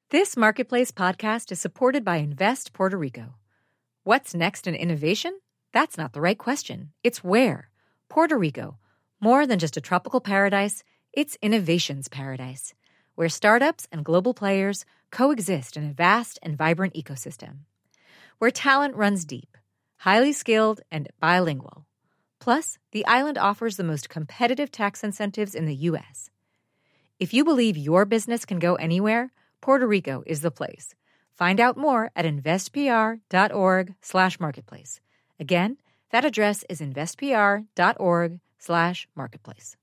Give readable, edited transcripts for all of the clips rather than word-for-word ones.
This Marketplace podcast is supported by Invest Puerto Rico. What's next in innovation? That's not the right question. It's where. Puerto Rico. More than just a tropical paradise, it's innovation's paradise, where startups and global players coexist in a vast and vibrant ecosystem. Where talent runs deep, highly skilled, and bilingual. Plus, the island offers the most competitive tax incentives in the U.S. If you believe your business can go anywhere, Puerto Rico is the place. Find out more at investpr.org/marketplace. Again, that address is investpr.org/marketplace.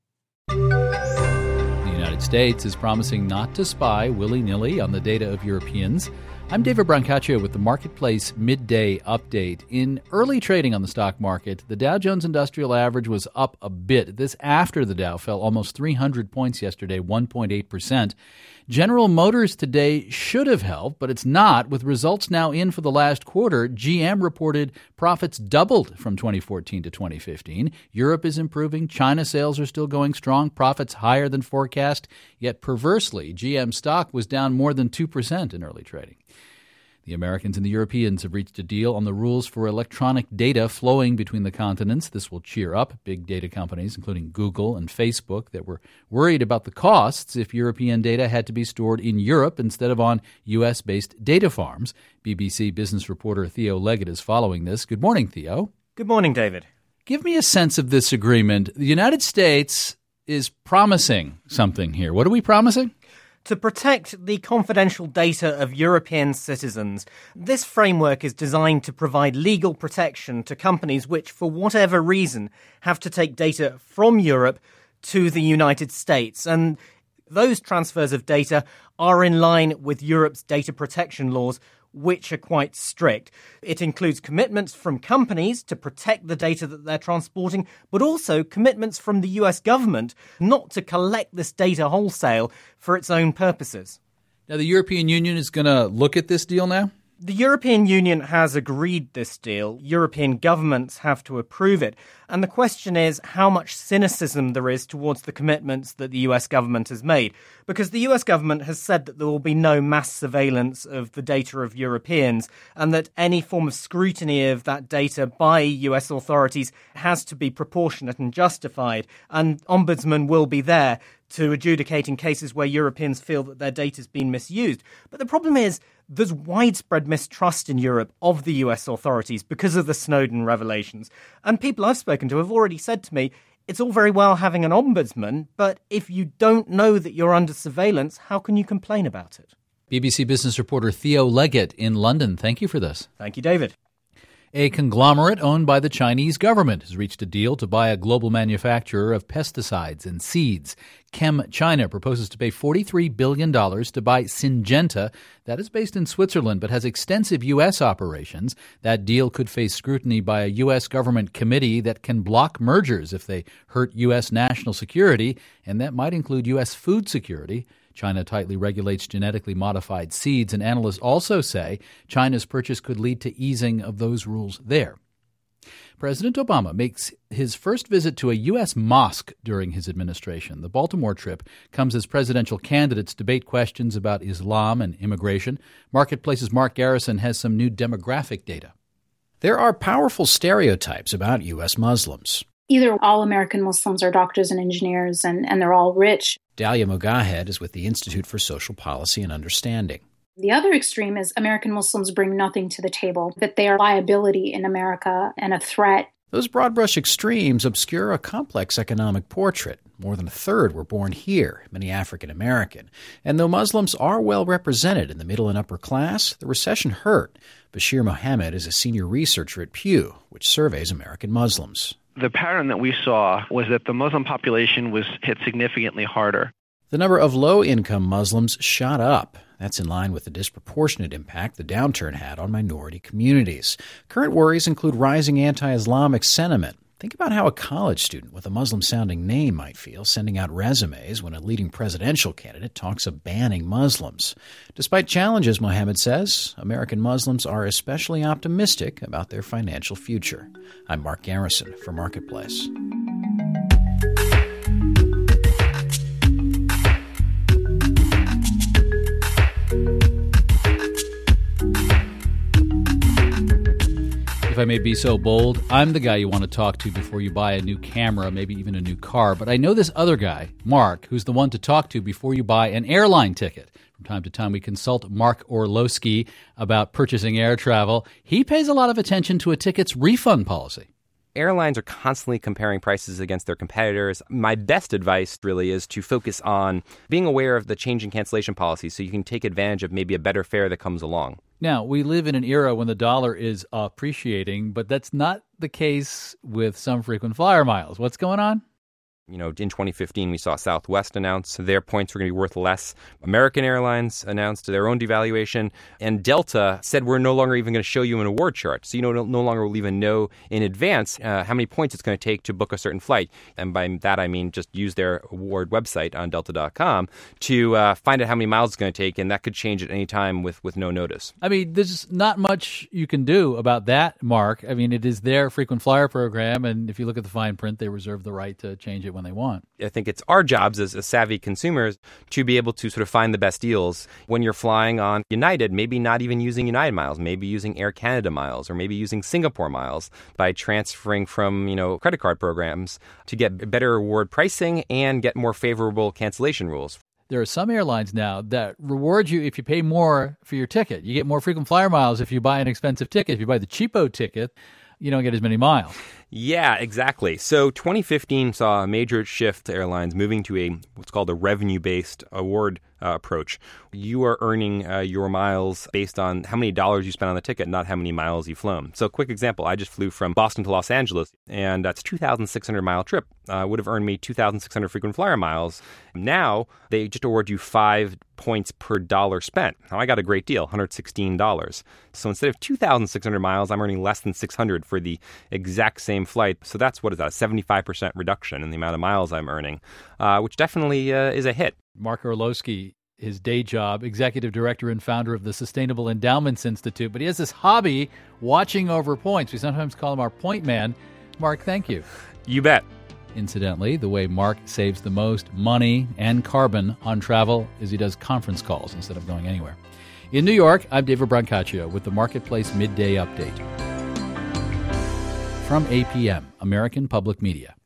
The United States is promising not to spy willy-nilly on the data of Europeans. I'm David Brancaccio with the Marketplace Midday Update. In early trading on the stock market, the Dow Jones Industrial Average was up a bit. This after the Dow fell almost 300 points yesterday, 1.8%. General Motors today should have helped, but it's not. With results now in for the last quarter, GM reported profits doubled from 2014 to 2015. Europe is improving. China sales are still going strong. Profits higher than forecast. Yet perversely, GM stock was down more than 2% in early trading. The Americans and the Europeans have reached a deal on the rules for electronic data flowing between the continents. This will cheer up big data companies, including Google and Facebook, that were worried about the costs if European data had to be stored in Europe instead of on U.S.-based data farms. BBC business reporter Theo Leggett is following this. Good morning, Theo. Good morning, David. Give me a sense of this agreement. The United States is promising something here. What are we promising? To protect the confidential data of European citizens, this framework is designed to provide legal protection to companies which, for whatever reason, have to take data from Europe to the United States. And those transfers of data are in line with Europe's data protection laws, which are quite strict. It includes commitments from companies to protect the data that they're transporting, but also commitments from the US government not to collect this data wholesale for its own purposes. Now, the European Union is going to look at this deal now? The European Union has agreed this deal. European governments have to approve it. And the question is how much cynicism there is towards the commitments that the US government has made. Because the US government has said that there will be no mass surveillance of the data of Europeans and that any form of scrutiny of that data by US authorities has to be proportionate and justified. And ombudsmen will be there to adjudicate in cases where Europeans feel that their data has been misused. But the problem is there's widespread mistrust in Europe of the US authorities because of the Snowden revelations. And people I've spoken to have already said to me, it's all very well having an ombudsman, but if you don't know that you're under surveillance, how can you complain about it? BBC business reporter Theo Leggett in London. Thank you for this. Thank you, David. A conglomerate owned by the Chinese government has reached a deal to buy a global manufacturer of pesticides and seeds. ChemChina proposes to pay $43 billion to buy Syngenta. That is based in Switzerland but has extensive U.S. operations. That deal could face scrutiny by a U.S. government committee that can block mergers if they hurt U.S. national security, and that might include U.S. food security. China tightly regulates genetically modified seeds, and analysts also say China's purchase could lead to easing of those rules there. President Obama makes his first visit to a U.S. mosque during his administration. The Baltimore trip comes as presidential candidates debate questions about Islam and immigration. Marketplace's Mark Garrison has some new demographic data. There are powerful stereotypes about U.S. Muslims. Either all American Muslims are doctors and engineers and they're all rich. Dalia Mogahed is with the Institute for Social Policy and Understanding. The other extreme is American Muslims bring nothing to the table, that they are a liability in America and a threat. Those broad brush extremes obscure a complex economic portrait. More than a third were born here, many African American. And though Muslims are well represented in the middle and upper class, the recession hurt. Bashir Mohammed is a senior researcher at Pew, which surveys American Muslims. The pattern that we saw was that the Muslim population was hit significantly harder. The number of low-income Muslims shot up. That's in line with the disproportionate impact the downturn had on minority communities. Current worries include rising anti-Islamic sentiment. Think about how a college student with a Muslim-sounding name might feel sending out resumes when a leading presidential candidate talks of banning Muslims. Despite challenges, Mohammed says, American Muslims are especially optimistic about their financial future. I'm Mark Garrison for Marketplace. If I may be so bold, I'm the guy you want to talk to before you buy a new camera, maybe even a new car. But I know this other guy, Mark, who's the one to talk to before you buy an airline ticket. From time to time, we consult Mark Orlowski about purchasing air travel. He pays a lot of attention to a ticket's refund policy. Airlines are constantly comparing prices against their competitors. My best advice really is to focus on being aware of the changing cancellation policy so you can take advantage of maybe a better fare that comes along. Now, we live in an era when the dollar is appreciating, but that's not the case with some frequent flyer miles. What's going on? In 2015, we saw Southwest announce their points were going to be worth less. American Airlines announced their own devaluation. And Delta said we're no longer even going to show you an award chart. So no longer will even know in advance how many points it's going to take to book a certain flight. And by that, I mean just use their award website on Delta.com to find out how many miles it's going to take. And that could change at any time with no notice. I mean, there's not much you can do about that, Mark. I mean, it is their frequent flyer program. And if you look at the fine print, they reserve the right to change it when they want. I think it's our jobs as savvy consumers to be able to sort of find the best deals. When you're flying on United, maybe not even using United miles, maybe using Air Canada miles, or maybe using Singapore miles by transferring from, credit card programs to get better reward pricing and get more favorable cancellation rules. There are some airlines now that reward you if you pay more for your ticket. You get more frequent flyer miles if you buy an expensive ticket. If you buy the cheapo ticket, you don't get as many miles. Yeah, exactly. So 2015 saw a major shift to airlines moving to what's called a revenue-based award approach. You are earning your miles based on how many dollars you spent on the ticket, not how many miles you've flown. So quick example, I just flew from Boston to Los Angeles, and that's a 2,600-mile trip. Would have earned me 2,600 frequent flyer miles. Now, they just award you 5 points per dollar spent. Now, I got a great deal, $116. So instead of 2,600 miles, I'm earning less than 600 for the exact same flight. So that's, a 75% reduction in the amount of miles I'm earning, which definitely is a hit. Mark Orlowski, his day job, executive director and founder of the Sustainable Endowments Institute, but he has this hobby watching over points. We sometimes call him our point man. Mark, thank you. You bet. Incidentally, the way Mark saves the most money and carbon on travel is he does conference calls instead of going anywhere. In New York, I'm David Brancaccio with the Marketplace Midday Update. From APM, American Public Media.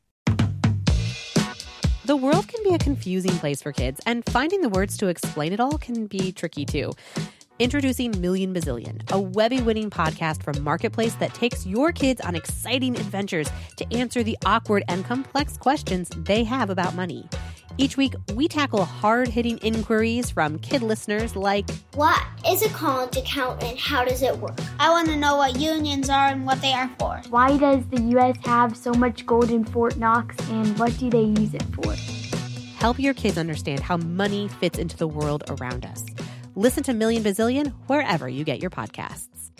The world can be a confusing place for kids, and finding the words to explain it all can be tricky too. Introducing Million Bazillion, a Webby-winning podcast from Marketplace that takes your kids on exciting adventures to answer the awkward and complex questions they have about money. Each week, we tackle hard-hitting inquiries from kid listeners like, what is a college account and how does it work? I want to know what unions are and what they are for. Why does the U.S. have so much gold in Fort Knox and what do they use it for? Help your kids understand how money fits into the world around us. Listen to Million Bazillion wherever you get your podcasts.